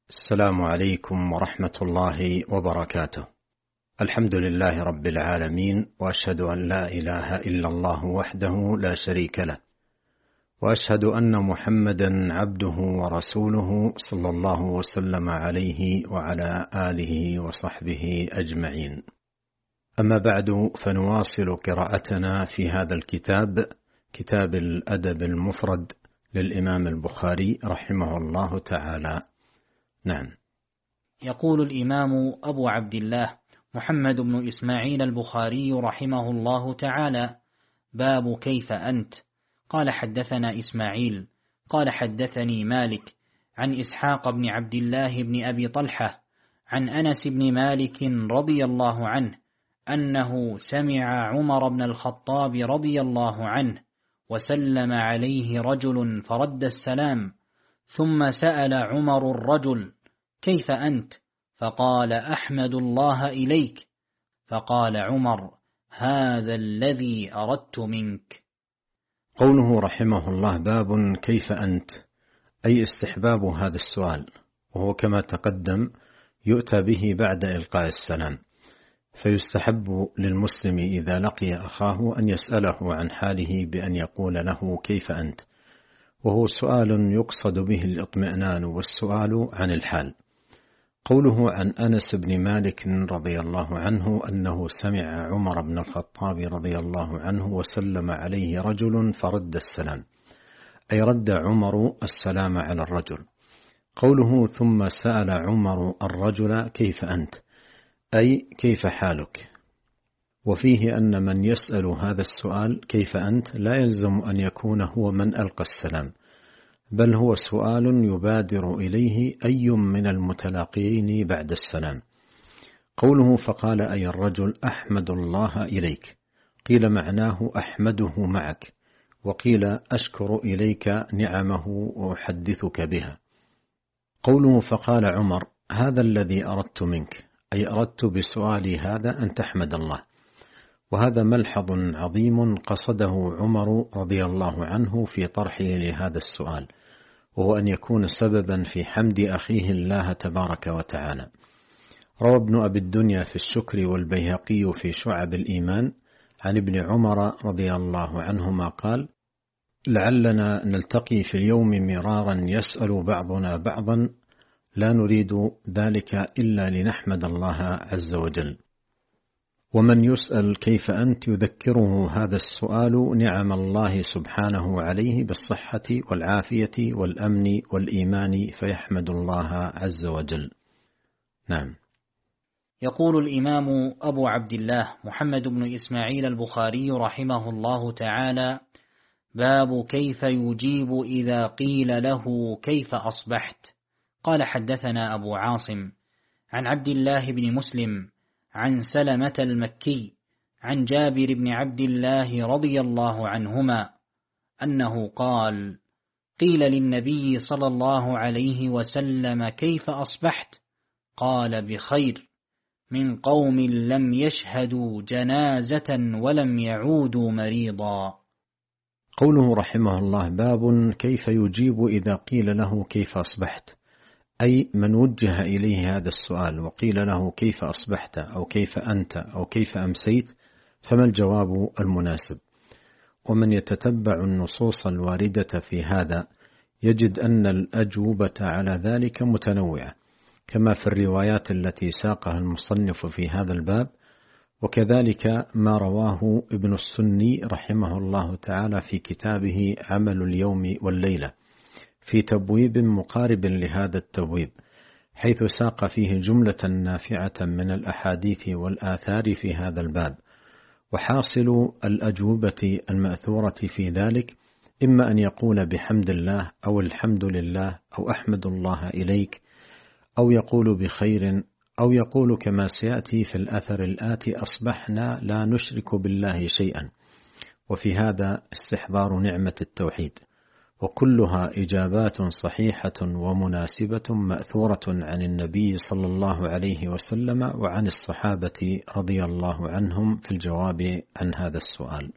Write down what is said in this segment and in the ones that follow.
السلام عليكم ورحمة الله وبركاته. الحمد لله رب العالمين، وأشهد أن لا إله إلا الله وحده لا شريك له، وأشهد أن محمدا عبده ورسوله صلى الله وسلم عليه وعلى آله وصحبه أجمعين. أما بعد، فنواصل قراءتنا في هذا الكتاب، كتاب الأدب المفرد للإمام البخاري رحمه الله تعالى. نعم. يقول الإمام أبو عبد الله محمد بن إسماعيل البخاري رحمه الله تعالى: باب كيف أنت. قال حدثنا إسماعيل قال حدثني مالك عن إسحاق بن عبد الله بن أبي طلحة عن أنس بن مالك رضي الله عنه أنه سمع عمر بن الخطاب رضي الله عنه وسلم عليه رجل فرد السلام، ثم سأل عمر الرجل: كيف أنت؟ فقال: أحمد الله إليك. فقال عمر: هذا الذي أردت منك. قوله رحمه الله: باب كيف أنت، أي استحباب هذا السؤال، وهو كما تقدم يؤتى به بعد إلقاء السلام، فيستحب للمسلم إذا لقي أخاه أن يسأله عن حاله بأن يقول له: كيف أنت؟ وهو سؤال يقصد به الاطمئنان والسؤال عن الحال. قوله عن أنس بن مالك رضي الله عنه أنه سمع عمر بن الخطاب رضي الله عنه وسلم عليه رجل فرد السلام، أي رد عمر السلام على الرجل. قوله ثم سأل عمر الرجل: كيف أنت؟ أي كيف حالك؟ وفيه أن من يسأل هذا السؤال كيف أنت لا يلزم أن يكون هو من ألقى السلام، بل هو سؤال يبادر إليه أي من المتلاقيين بعد السلام. قوله فقال أي الرجل: أحمد الله إليك، قيل معناه أحمده معك، وقيل أشكر إليك نعمه وأحدثك بها. قوله فقال عمر: هذا الذي أردت منك، أي أردت بسؤالي هذا أن تحمد الله. وهذا ملحظ عظيم قصده عمر رضي الله عنه في طرحه لهذا السؤال، وهو أن يكون سببا في حمد أخيه الله تبارك وتعالى. روى ابن أبي الدنيا في الشكر والبيهقي في شعب الإيمان عن ابن عمر رضي الله عنهما قال: لعلنا نلتقي في اليوم مرارا يسأل بعضنا بعضا، لا نريد ذلك إلا لنحمد الله عز وجل. ومن يسأل كيف أنت يذكره هذا السؤال نعم الله سبحانه عليه بالصحة والعافية والأمن والإيمان، فيحمد الله عز وجل. نعم. يقول الإمام أبو عبد الله محمد بن إسماعيل البخاري رحمه الله تعالى: باب كيف يجيب إذا قيل له كيف أصبحت. قال حدثنا أبو عاصم عن عبد الله بن مسلم عن سلمة المكي عن جابر بن عبد الله رضي الله عنهما أنه قال: قيل للنبي صلى الله عليه وسلم: كيف أصبحت؟ قال: بخير، من قوم لم يشهدوا جنازة ولم يعودوا مريضا. قوله رحمه الله: باب كيف يجيب إذا قيل له كيف أصبحت، أي من وجه إليه هذا السؤال وقيل له كيف أصبحت أو كيف أنت أو كيف أمسيت، فما الجواب المناسب؟ ومن يتتبع النصوص الواردة في هذا يجد أن الأجوبة على ذلك متنوعة، كما في الروايات التي ساقها المصنف في هذا الباب، وكذلك ما رواه ابن السني رحمه الله تعالى في كتابه عمل اليوم والليلة في تبويب مقارب لهذا التبويب، حيث ساق فيه جملة نافعة من الأحاديث والآثار في هذا الباب. وحاصل الأجوبة المأثورة في ذلك إما أن يقول بحمد الله أو الحمد لله أو أحمد الله إليك، أو يقول بخير، أو يقول كما سيأتي في الأثر الآتي: أصبحنا لا نشرك بالله شيئا. وفي هذا استحضار نعمة التوحيد، وكلها إجابات صحيحة ومناسبة مأثورة عن النبي صلى الله عليه وسلم وعن الصحابة رضي الله عنهم في الجواب عن هذا السؤال.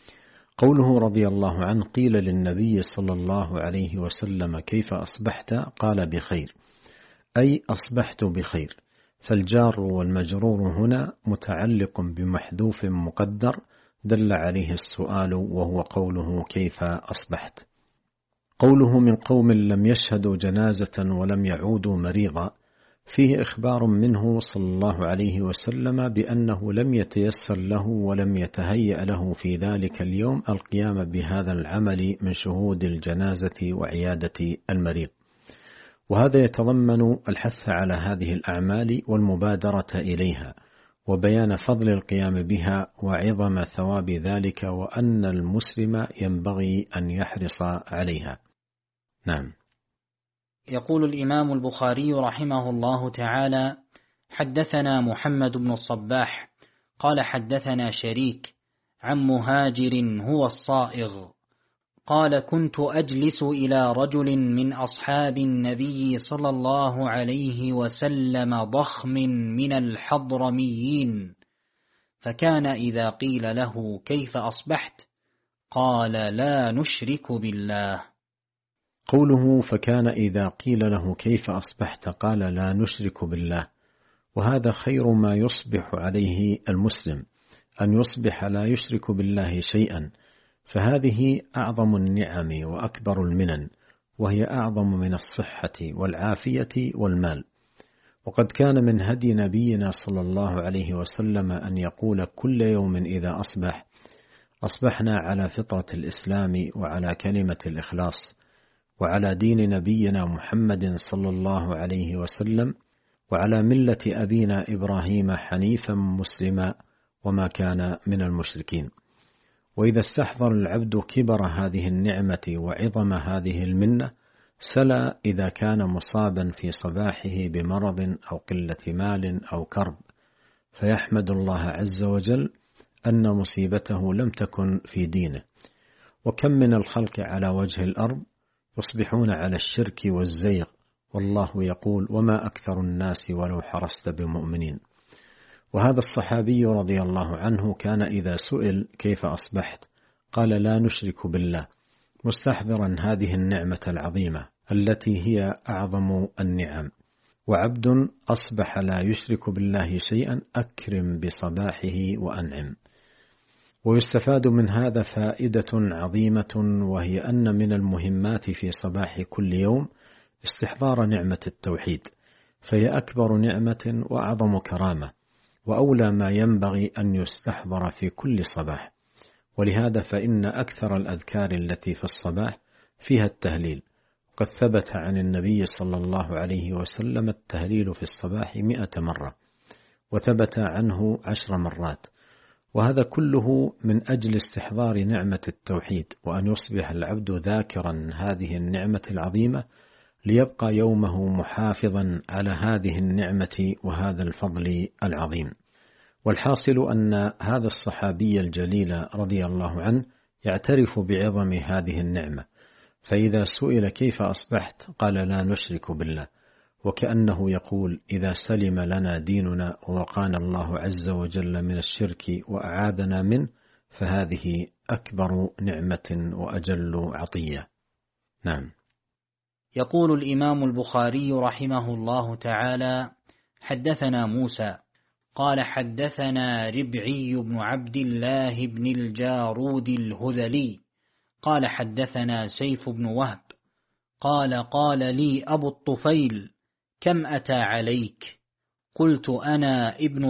قوله رضي الله عنه: قيل للنبي صلى الله عليه وسلم: كيف أصبحت؟ قال: بخير، أي أصبحت بخير، فالجار والمجرور هنا متعلق بمحذوف مقدر دل عليه السؤال، وهو قوله كيف أصبحت. قوله من قوم لم يشهدوا جنازة ولم يعودوا مريضا، فيه إخبار منه صلى الله عليه وسلم بأنه لم يتيسر له ولم يتهيأ له في ذلك اليوم القيام بهذا العمل من شهود الجنازة وعيادة المريض، وهذا يتضمن الحث على هذه الأعمال والمبادرة إليها، وبيان فضل القيام بها وعظم ثواب ذلك، وأن المسلم ينبغي أن يحرص عليها. نعم. يقول الإمام البخاري رحمه الله تعالى: حدثنا محمد بن الصباح قال حدثنا شريك عن مهاجر هو الصائغ قال: كنت أجلس إلى رجل من أصحاب النبي صلى الله عليه وسلم ضخم من الحضرميين، فكان إذا قيل له كيف أصبحت قال: لا نشرك بالله. قوله فكان إذا قيل له كيف أصبحت قال لا نشرك بالله، وهذا خير ما يصبح عليه المسلم، أن يصبح لا يشرك بالله شيئا، فهذه أعظم النعم وأكبر المنن، وهي أعظم من الصحة والعافية والمال. وقد كان من هدي نبينا صلى الله عليه وسلم أن يقول كل يوم إذا أصبح: أصبحنا على فطرة الإسلام وعلى كلمة الإخلاص وعلى دين نبينا محمد صلى الله عليه وسلم وعلى ملة أبينا إبراهيم حنيفا مسلما وما كان من المشركين. وإذا استحضر العبد كبر هذه النعمة وعظم هذه المنة سلا إذا كان مصابا في صباحه بمرض أو قلة مال أو كرب، فيحمد الله عز وجل أن مصيبته لم تكن في دينه. وكم من الخلق على وجه الأرض يصبحون على الشرك والزيغ، والله يقول: وما أكثر الناس ولو حرصت بمؤمنين. وهذا الصحابي رضي الله عنه كان إذا سئل كيف أصبحت قال لا نشرك بالله، مستحضرا هذه النعمة العظيمة التي هي أعظم النعم. وعبد أصبح لا يشرك بالله شيئا أكرم بصباحه وأنعم. ويستفاد من هذا فائدة عظيمة، وهي أن من المهمات في صباح كل يوم استحضار نعمة التوحيد، فهي أكبر نعمة وأعظم كرامة، وأولى ما ينبغي أن يستحضر في كل صباح. ولهذا فإن أكثر الأذكار التي في الصباح فيها التهليل، قد ثبت عن النبي صلى الله عليه وسلم التهليل في الصباح 100 مرة، وثبت عنه 10 مرات، وهذا كله من أجل استحضار نعمة التوحيد، وأن يصبح العبد ذاكرا هذه النعمة العظيمة ليبقى يومه محافظا على هذه النعمة وهذا الفضل العظيم. والحاصل أن هذا الصحابي الجليل رضي الله عنه يعترف بعظم هذه النعمة، فإذا سئل كيف أصبحت قال لا نشرك بالله، وكأنه يقول: إذا سلم لنا ديننا ووقانا الله عز وجل من الشرك وأعاذنا منه فهذه أكبر نعمة وأجل عطية. نعم. يقول الإمام البخاري رحمه الله تعالى: حدثنا موسى قال حدثنا ربعي بن عبد الله بن الجارود الهذلي قال حدثنا سيف بن وهب قال: قال لي أبو الطفيل: كم أتى عليك؟ قلت: أنا ابن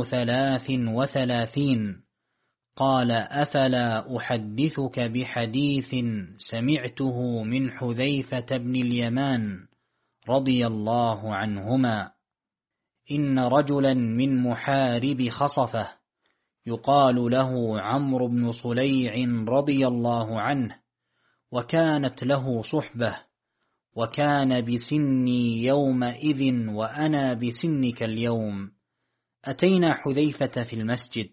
33. قال: أفلا أحدثك بحديث سمعته من حذيفة بن اليمان رضي الله عنهما: إن رجلا من محارب خصفه يقال له عمرو بن صليع رضي الله عنه، وكانت له صحبة، وكان بسني يومئذ وأنا بسنك اليوم، أتينا حذيفة في المسجد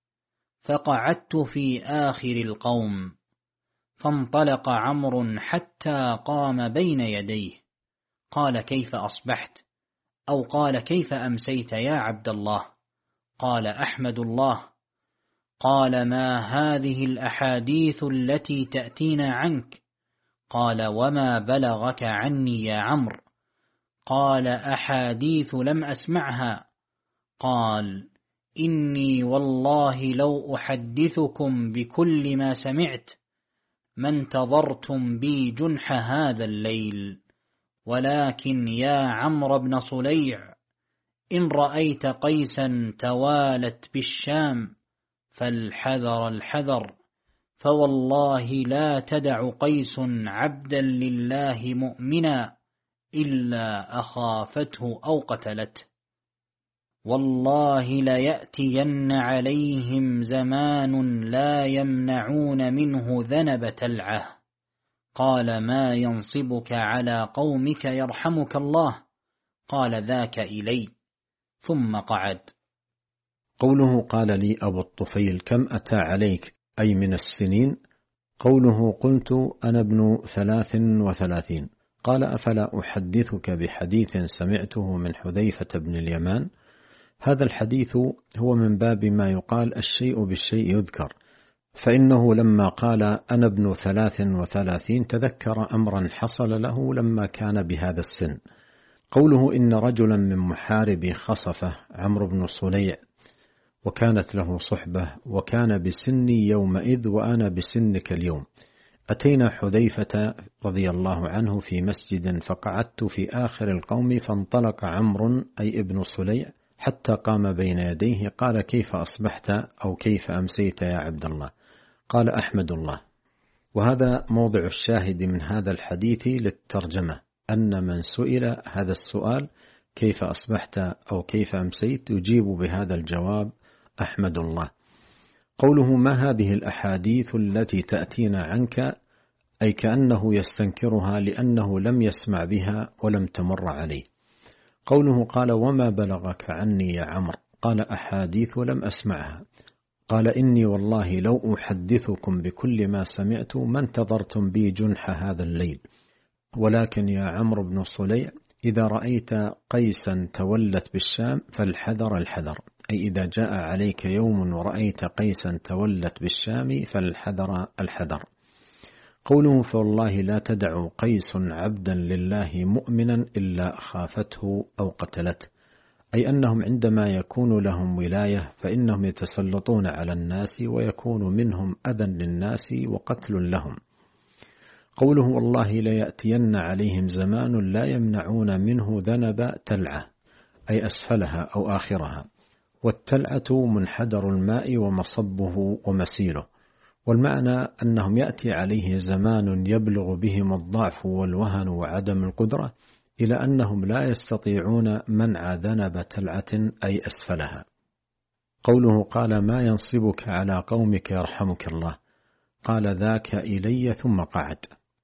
فقعدت في آخر القوم، فانطلق عمرو حتى قام بين يديه، قال: كيف أصبحت؟ أو قال: كيف أمسيت يا عبد الله؟ قال: أحمد الله. قال: ما هذه الأحاديث التي تأتينا عنك؟ قال: وما بلغك عني يا عمرو؟ قال: أحاديث لم أسمعها. قال: إني والله لو أحدثكم بكل ما سمعت ما انتظرتم بي جنح هذا الليل، ولكن يا عمرو بن صليع، إن رأيت قيسا توالت بالشام فالحذر الحذر، فوالله لا تدع قيس عبدا لله مؤمنا إلا أخافته أو قتلته، والله ليأتين عليهم زمان لا يمنعون منه ذنب تلعه. قال: ما ينصبك على قومك يرحمك الله؟ قال: ذاك إلي. ثم قعد. قوله قال لي أبو الطفيل: كم أتى عليك أي من السنين؟ قوله: قلت أنا ابن 33. قال: أفلا أحدثك بحديث سمعته من حذيفة بن اليمان؟ هذا الحديث هو من باب ما يقال الشيء بالشيء يذكر، فإنه لما قال أنا ابن 33 تذكر أمرا حصل له لما كان بهذا السن. قوله إن رجلا من محاربي خصفه عمرو بن صليع وكانت له صحبة وكان بسني يومئذ وأنا بسنك اليوم، أتينا حذيفة رضي الله عنه في مسجد فقعدت في آخر القوم، فانطلق عمرو أي ابن صليع حتى قام بين يديه، قال: كيف أصبحت أو كيف أمسيت يا عبد الله؟ قال: أحمد الله. وهذا موضع الشاهد من هذا الحديث للترجمة، أن من سئل هذا السؤال كيف أصبحت أو كيف أمسيت يجيب بهذا الجواب: أحمد الله. قوله ما هذه الأحاديث التي تأتينا عنك، أي كأنه يستنكرها لأنه لم يسمع بها ولم تمر عليه. قوله قال: وما بلغك عني يا عمرو؟ قال: أحاديث لم أسمعها. قال: إني والله لو أحدثكم بكل ما سمعت ما انتظرتم بي جنح هذا الليل، ولكن يا عمرو بن صليع إذا رأيت قيسا تولت بالشام فالحذر الحذر، أي إذا جاء عليك يوم ورأيت قيسا تولت بالشام فالحذر الحذر. قوله فوالله لا تدع قيس عبدا لله مؤمنا إلا أخافته أو قتلته، أي أنهم عندما يكون لهم ولاية فإنهم يتسلطون على الناس ويكون منهم أذى للناس وقتل لهم. قوله والله ليأتين عليهم زمان لا يمنعون منه ذنب تلعة، أي أسفلها أو آخرها، والتلعة منحدر الماء ومصبه ومسيله، والمعنى أنهم يأتي عليه زمان يبلغ بهم الضعف والوهن وعدم القدرة إلى أنهم لا يستطيعون منع ذنب تلعة أي أسفلها. قوله قال ما ينصبك على قومك يرحمك الله؟ قال ذاك إلي ثم قعد.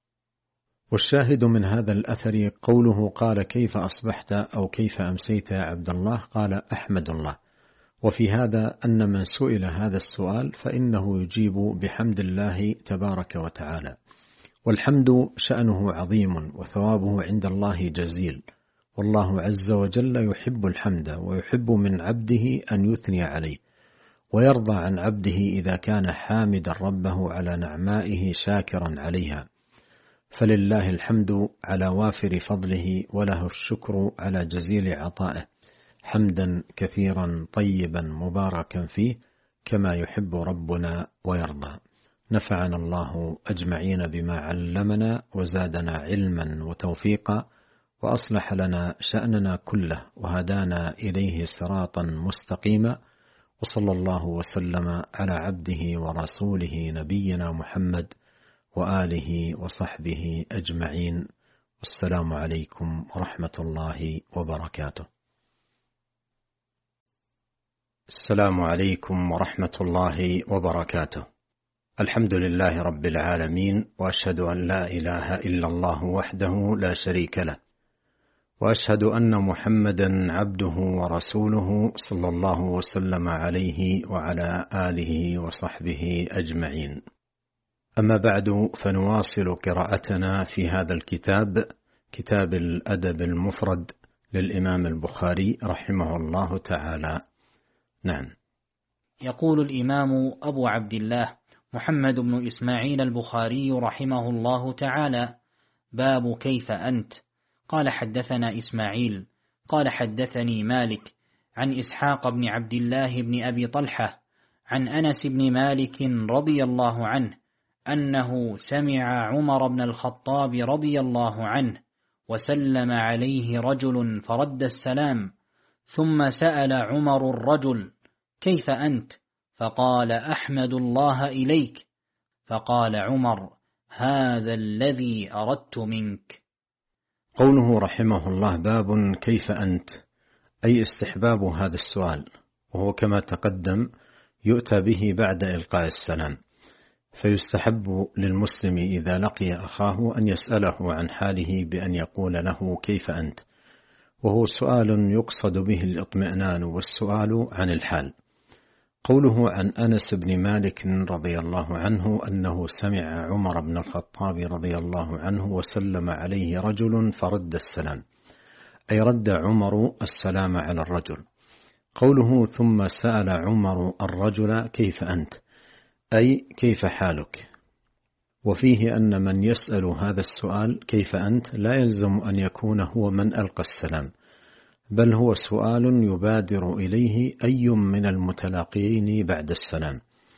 والشاهد من هذا الأثر قوله قال كيف أصبحت أو كيف أمسيت يا عبد الله؟ قال أحمد الله. وفي هذا أن من سئل هذا السؤال فإنه يجيب بحمد الله تبارك وتعالى، والحمد شأنه عظيم وثوابه عند الله جزيل، والله عز وجل يحب الحمد ويحب من عبده أن يثني عليه، ويرضى عن عبده إذا كان حامدا ربه على نعمائه شاكرا عليها، فلله الحمد على وافر فضله وله الشكر على جزيل عطائه، حمدا كثيرا طيبا مباركا فيه كما يحب ربنا ويرضى. نفعنا الله أجمعين بما علمنا وزادنا علما وتوفيقا، وأصلح لنا شأننا كله وهدانا إليه صراطا مستقيما، وصلى الله وسلم على عبده ورسوله نبينا محمد وآله وصحبه أجمعين. والسلام عليكم ورحمة الله وبركاته. السلام عليكم ورحمة الله وبركاته. الحمد لله رب العالمين، وأشهد أن لا إله إلا الله وحده لا شريك له، وأشهد أن محمدا عبده ورسوله صلى الله وسلم عليه وعلى آله وصحبه أجمعين. أما بعد، فنواصل قراءتنا في هذا الكتاب، كتاب الأدب المفرد للإمام البخاري رحمه الله تعالى. نعم. يقول الإمام أبو عبد الله محمد بن إسماعيل البخاري رحمه الله تعالى: باب كيف أنت؟ قال حدثنا إسماعيل قال حدثني مالك عن إسحاق بن عبد الله بن أبي طلحة عن أنس بن مالك رضي الله عنه أنه سمع عمر بن الخطاب رضي الله عنه وسلم عليه رجل فرد السلام، ثم سأل عمر الرجل: كيف أنت؟ فقال: أحمد الله إليك. فقال عمر: هذا الذي أردت منك. قوله رحمه الله: باب كيف أنت، أي استحباب هذا السؤال، وهو كما تقدم يؤتى به بعد إلقاء السلام، فيستحب للمسلم إذا لقي أخاه أن يسأله عن حاله بأن يقول له: كيف أنت؟ وهو سؤال يقصد به الاطمئنان والسؤال عن الحال. قوله عن أنس بن مالك رضي الله عنه أنه سمع عمر بن الخطاب رضي الله عنه وسلم عليه رجل فرد السلام، أي رد عمر السلام على الرجل. قوله ثم سأل عمر الرجل: كيف أنت؟ أي كيف حالك؟ وفيه أن من يسأل هذا السؤال كيف أنت لا يلزم أن يكون هو من ألقى السلام، بل هو سؤال يبادر إليه أي من المتلاقيين بعد السلام.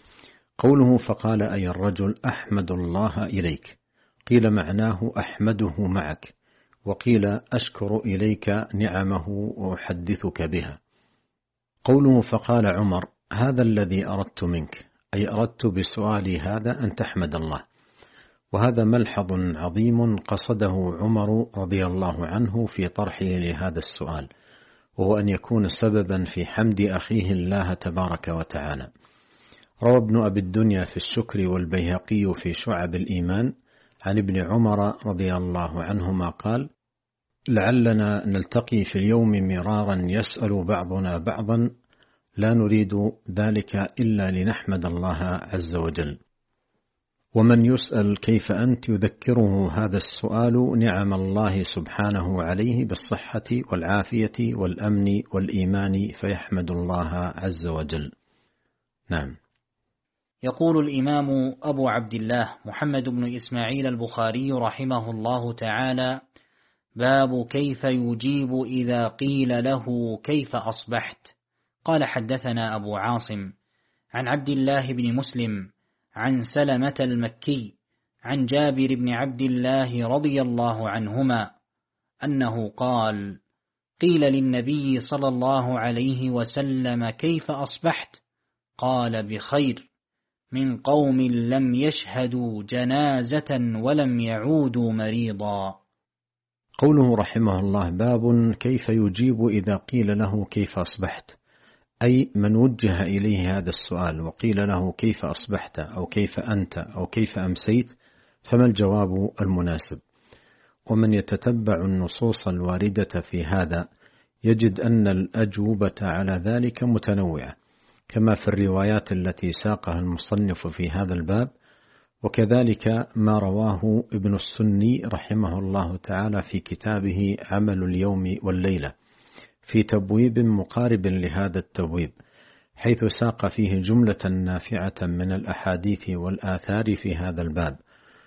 قوله فقال أي الرجل: أحمد الله إليك، قيل معناه أحمده معك، وقيل أشكر إليك نعمه وأحدثك بها. قوله فقال عمر: هذا الذي أردت منك، أي أردت بسؤالي هذا أن تحمد الله. وهذا ملحظ عظيم قصده عمر رضي الله عنه في طرحه لهذا السؤال، وهو أن يكون سببا في حمد أخيه الله تبارك وتعالى. روى ابن أبي الدنيا في الشكر والبيهقي في شعب الإيمان عن ابن عمر رضي الله عنهما قال: لعلنا نلتقي في اليوم مرارا يسأل بعضنا بعضا، لا نريد ذلك إلا لنحمد الله عز وجل. ومن يسأل كيف أنت يذكره هذا السؤال نعم الله سبحانه عليه بالصحة والعافية والأمن والإيمان، فيحمد الله عز وجل. نعم. يقول الإمام أبو عبد الله محمد بن إسماعيل البخاري رحمه الله تعالى: باب كيف يجيب إذا قيل له كيف أصبحت. قال حدثنا أبو عاصم عن عبد الله بن مسلم عن سلمة المكي عن جابر بن عبد الله رضي الله عنهما أنه قال: قيل للنبي صلى الله عليه وسلم: كيف أصبحت؟ قال: بخير، من قوم لم يشهدوا جنازة ولم يعودوا مريضا. قوله رحمه الله: باب كيف يجيب إذا قيل له كيف أصبحت، أي من وجه إليه هذا السؤال وقيل له كيف أصبحت أو كيف أنت أو كيف أمسيت، فما الجواب المناسب؟ ومن يتتبع النصوص الواردة في هذا يجد أن الأجوبة على ذلك متنوعة، كما في الروايات التي ساقها المصنف في هذا الباب، وكذلك ما رواه ابن السني رحمه الله تعالى في كتابه عمل اليوم والليلة في تبويب مقارب لهذا التبويب، حيث ساق فيه جملة نافعة من الأحاديث والآثار في هذا الباب.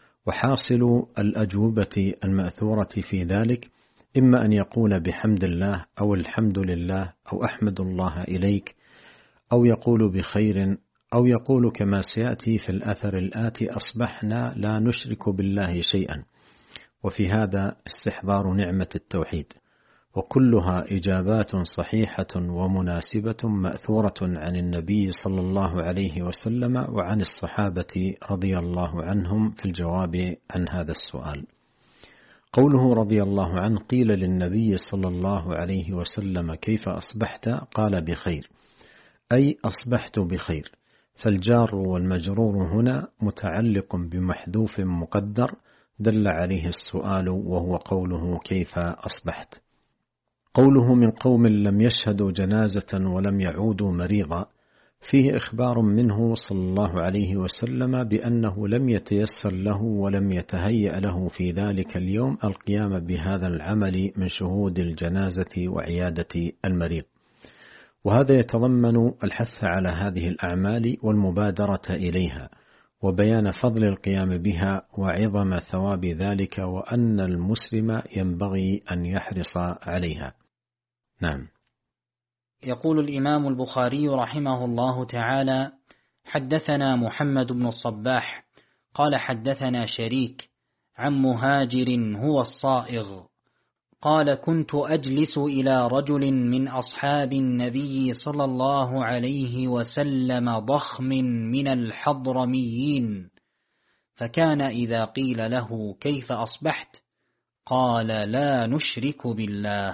وحاصل الأجوبة المأثورة في ذلك إما أن يقول بحمد الله أو الحمد لله أو أحمد الله إليك، أو يقول بخير، أو يقول كما سيأتي في الأثر الآتي: أصبحنا لا نشرك بالله شيئا. وفي هذا استحضار نعمة التوحيد، وكلها إجابات صحيحة ومناسبة مأثورة عن النبي صلى الله عليه وسلم وعن الصحابة رضي الله عنهم في الجواب عن هذا السؤال. قوله رضي الله عنه: قيل للنبي صلى الله عليه وسلم كيف أصبحت؟ قال: بخير، أي أصبحت بخير. فالجار والمجرور هنا متعلق بمحذوف مقدر دل عليه السؤال، وهو قوله كيف أصبحت. قوله من قوم لم يشهدوا جنازة ولم يعودوا مريضا، فيه إخبار منه صلى الله عليه وسلم بأنه لم يتيسر له ولم يتهيأ له في ذلك اليوم القيام بهذا العمل من شهود الجنازة وعيادة المريض، وهذا يتضمن الحث على هذه الأعمال والمبادرة إليها، وبيان فضل القيام بها وعظم ثواب ذلك، وأن المسلم ينبغي أن يحرص عليها. نعم. يقول الإمام البخاري رحمه الله تعالى: حدثنا محمد بن الصباح قال حدثنا شريك عن مهاجر هو الصائغ قال: كنت أجلس إلى رجل من أصحاب النبي صلى الله عليه وسلم ضخم من الحضرميين، فكان إذا قيل له: كيف أصبحت؟ قال: لا نشرك بالله.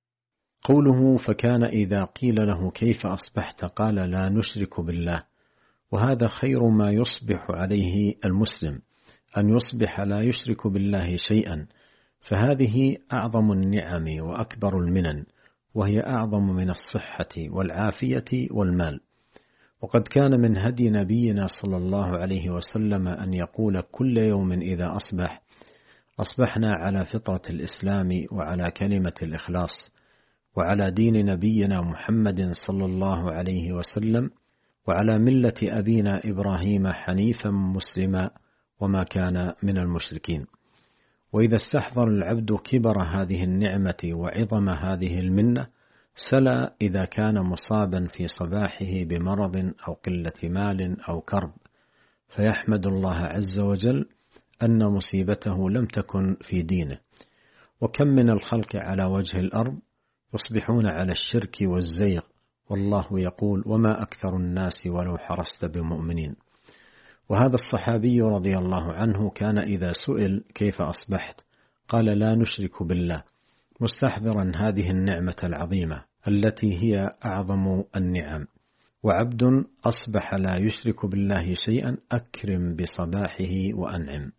قوله فكان إذا قيل له كيف أصبحت قال لا نشرك بالله، وهذا خير ما يصبح عليه المسلم، أن يصبح لا يشرك بالله شيئا، فهذه أعظم النعم وأكبر المنن، وهي أعظم من الصحة والعافية والمال. وقد كان من هدي نبينا صلى الله عليه وسلم أن يقول كل يوم إذا أصبح: أصبحنا على فطرة الإسلام وعلى كلمة الإخلاص وعلى دين نبينا محمد صلى الله عليه وسلم وعلى ملة أبينا إبراهيم حنيفا مسلما وما كان من المشركين. وإذا استحضر العبد كبر هذه النعمة وعظم هذه المنة سلا إذا كان مصابا في صباحه بمرض أو قلة مال أو كرب، فيحمد الله عز وجل أن مصيبته لم تكن في دينه. وكم من الخلق على وجه الأرض يصبحون على الشرك والزيغ، والله يقول: وما أكثر الناس ولو حرصت بمؤمنين. وهذا الصحابي رضي الله عنه كان إذا سئل كيف أصبحت قال لا نشرك بالله، مستحضرا هذه النعمة العظيمة التي هي أعظم النعم. وعبد أصبح لا يشرك بالله شيئا أكرم بصباحه وأنعم.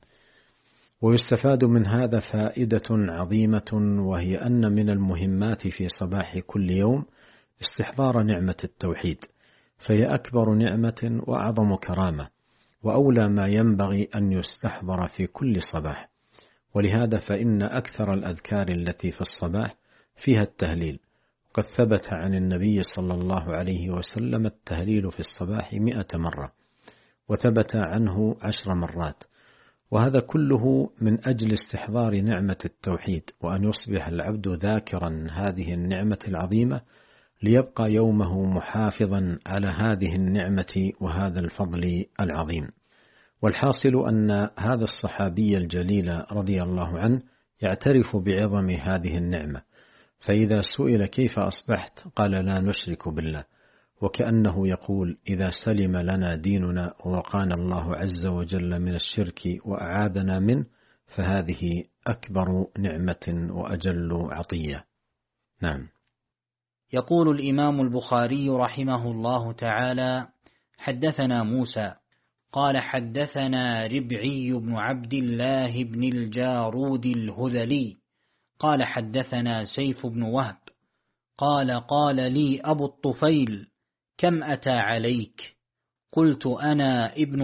ويستفاد من هذا فائدة عظيمة، وهي أن من المهمات في صباح كل يوم استحضار نعمة التوحيد، فهي أكبر نعمة وأعظم كرامة، وأولى ما ينبغي أن يستحضر في كل صباح. ولهذا فإن أكثر الأذكار التي في الصباح فيها التهليل، قد ثبت عن النبي صلى الله عليه وسلم التهليل في الصباح 100 مرة، وثبت عنه 10 مرات، وهذا كله من أجل استحضار نعمة التوحيد، وأن يصبح العبد ذاكرا هذه النعمة العظيمة ليبقى يومه محافظا على هذه النعمة وهذا الفضل العظيم. والحاصل أن هذا الصحابي الجليل رضي الله عنه يعترف بعظم هذه النعمة، فإذا سئل كيف أصبحت قال لا نشرك بالله، وكأنه يقول: إذا سلم لنا ديننا ووقانا الله عز وجل من الشرك وأعاذنا منه فهذه أكبر نعمة وأجل عطية. نعم. يقول الإمام البخاري رحمه الله تعالى: حدثنا موسى قال حدثنا ربعي بن عبد الله بن الجارود الهذلي قال حدثنا سيف بن وهب قال: قال لي أبو الطفيل: كم أتى عليك؟ قلت: أنا ابن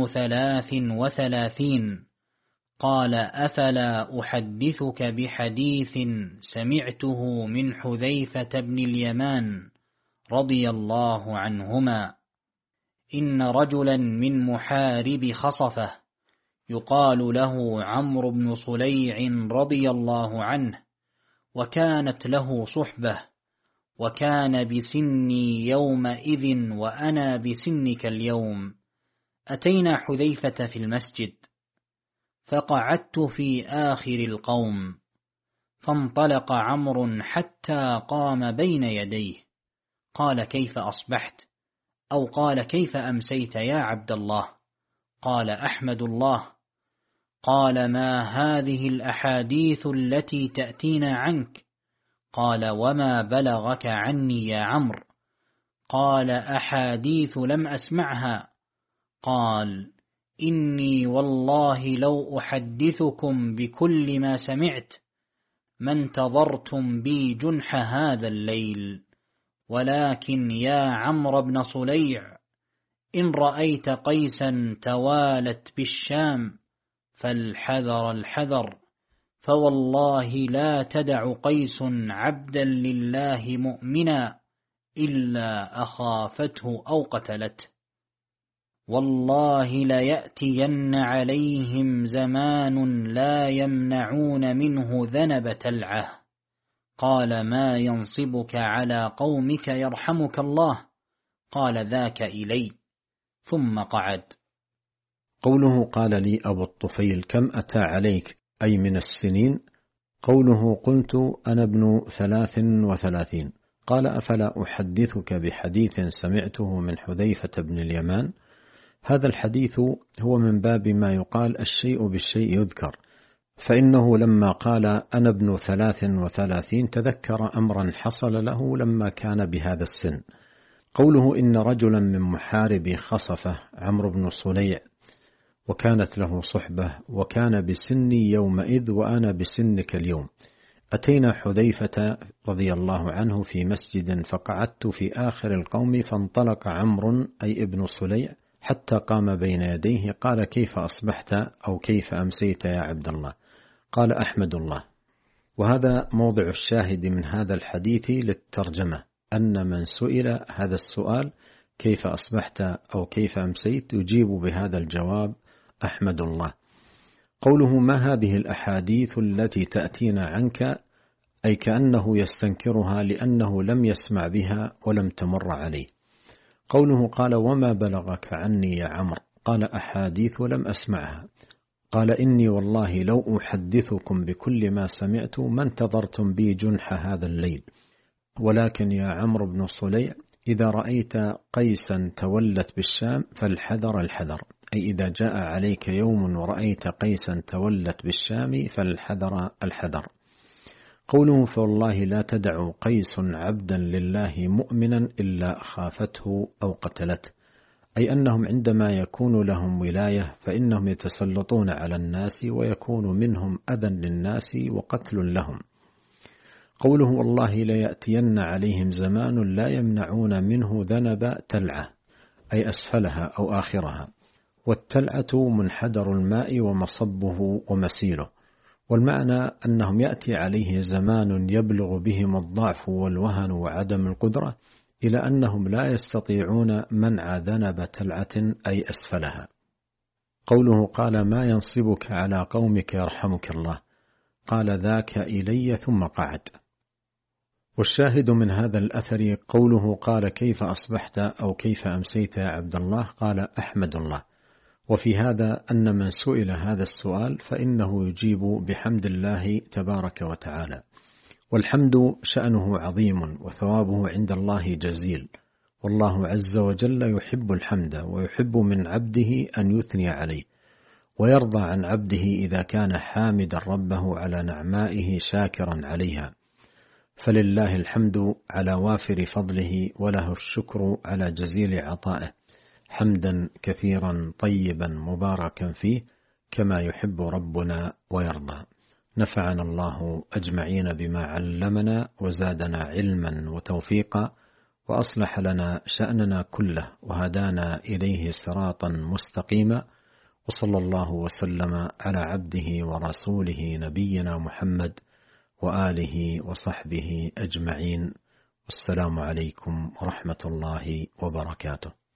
33. قال: أفلا أحدثك بحديث سمعته من حذيفة بن اليمان رضي الله عنهما: إن رجلا من محارب خصفه يقال له عمرو بن صليع رضي الله عنه، وكانت له صحبة، وكان بسني يومئذ وأنا بسنك اليوم، أتينا حذيفة في المسجد فقعدت في آخر القوم، فانطلق عمرو حتى قام بين يديه، قال: كيف أصبحت؟ أو قال: كيف أمسيت يا عبد الله؟ قال: أحمد الله. قال: ما هذه الأحاديث التي تأتينا عنك؟ قال: وما بلغك عني يا عمرو؟ قال: أحاديث لم أسمعها. قال: إني والله لو أحدثكم بكل ما سمعت ما انتظرتم بي جنح هذا الليل، ولكن يا عمرو بن صليع، إن رأيت قيسا توالت بالشام فالحذر الحذر، فوالله لا تدع قيس عبدا لله مؤمنا إلا أخافته أو قتلته. والله ليأتين عليهم زمان لا يمنعون منه ذنب تلعه. قال ما ينصبك على قومك يرحمك الله؟ قال ذاك إلي، ثم قعد. قوله قال لي أبو الطفيل كم أتى عليك أي من السنين؟ قوله قلت أنا ابن 33. قال أفلا أحدثك بحديث سمعته من حذيفة بن اليمان؟ هذا الحديث هو من باب ما يقال الشيء بالشيء يذكر، فإنه لما قال أنا ابن 33 تذكر أمرا حصل له لما كان بهذا السن. قوله إن رجلا من محاربي خصفه عمرو بن صليع وكانت له صحبة وكان بسني يومئذ وأنا بسنك اليوم، أتينا حذيفة رضي الله عنه في مسجد فقعدت في آخر القوم فانطلق عمرو أي ابن صليع حتى قام بين يديه قال كيف أصبحت أو كيف أمسيت يا عبد الله؟ قال أحمد الله. وهذا موضع الشاهد من هذا الحديث للترجمة، أن من سئل هذا السؤال كيف أصبحت أو كيف أمسيت يجيب بهذا الجواب أحمد الله. قوله ما هذه الأحاديث التي تأتينا عنك؟ أي كأنه يستنكرها لأنه لم يسمع بها ولم تمر عليه. قوله قال وما بلغك عني يا عمرو؟ قال أحاديث لم أسمعها. قال إني والله لو أحدثكم بكل ما سمعت ما انتظرتم بي جنح هذا الليل، ولكن يا عمرو بن صليع إذا رأيت قيسا تولت بالشام فالحذر الحذر، أي إذا جاء عليك يوم ورأيت قيسا تولت بالشام فالحذر الحذر. قوله فوالله لا تدع قيس عبدا لله مؤمنا إلا خافته أو قتلته، أي أنهم عندما يكون لهم ولاية فإنهم يتسلطون على الناس ويكون منهم أذى للناس وقتل لهم. قوله والله ليأتين عليهم زمان لا يمنعون منه ذنب تلعة، أي أسفلها أو آخرها، والتلعة منحدر الماء ومصبه ومسيله، والمعنى أنهم يأتي عليه زمان يبلغ بهم الضعف والوهن وعدم القدرة إلى أنهم لا يستطيعون منع ذنب تلعة أي أسفلها. قوله قال ما ينصبك على قومك يرحمك الله؟ قال ذاك إلي ثم قعد. والشاهد من هذا الأثر قوله قال كيف أصبحت أو كيف أمسيت يا عبد الله؟ قال أحمد الله. وفي هذا أن من سئل هذا السؤال فإنه يجيب بحمد الله تبارك وتعالى، والحمد شأنه عظيم وثوابه عند الله جزيل، والله عز وجل يحب الحمد ويحب من عبده أن يثني عليه، ويرضى عن عبده إذا كان حامدا ربه على نعمائه شاكرا عليها، فلله الحمد على وافر فضله وله الشكر على جزيل عطائه، حمدا كثيرا طيبا مباركا فيه كما يحب ربنا ويرضى. نفعنا الله أجمعين بما علمنا وزادنا علما وتوفيقا، وأصلح لنا شأننا كله وهدانا إليه صراطا مستقيما، وصلى الله وسلم على عبده ورسوله نبينا محمد وآله وصحبه أجمعين، والسلام عليكم ورحمة الله وبركاته.